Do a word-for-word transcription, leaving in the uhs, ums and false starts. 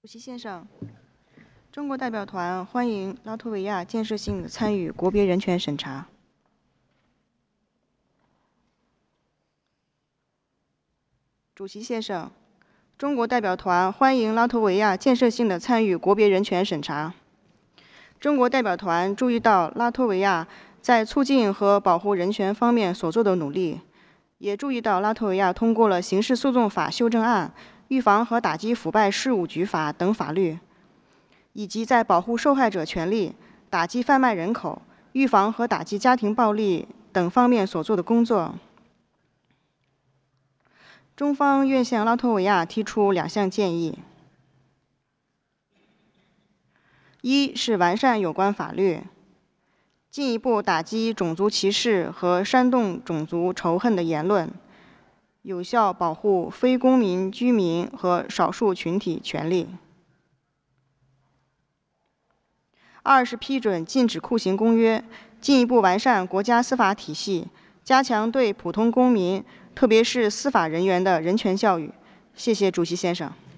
主席先生，中国代表团欢迎拉脱维亚建设性的参与国别人权审查。主席先生，中国代表团欢迎拉脱维亚建设性的参与国别人权审查。中国代表团注意到拉脱维亚在促进和保护人权方面所做的努力，也注意到拉脱维亚通过了刑事诉讼法修正案、预防和打击腐败事务局法等法律，以及在保护受害者权利、打击贩卖人口、预防和打击家庭暴力等方面所做的工作。中方愿向拉脱维亚提出两项建议：一是完善有关法律，进一步打击种族歧视和煽动种族仇恨的言论，有效保护非公民居民和少数群体权利；二是批准禁止酷刑公约，进一步完善国家司法体系，加强对普通公民，特别是司法人员的人权教育。谢谢主席先生。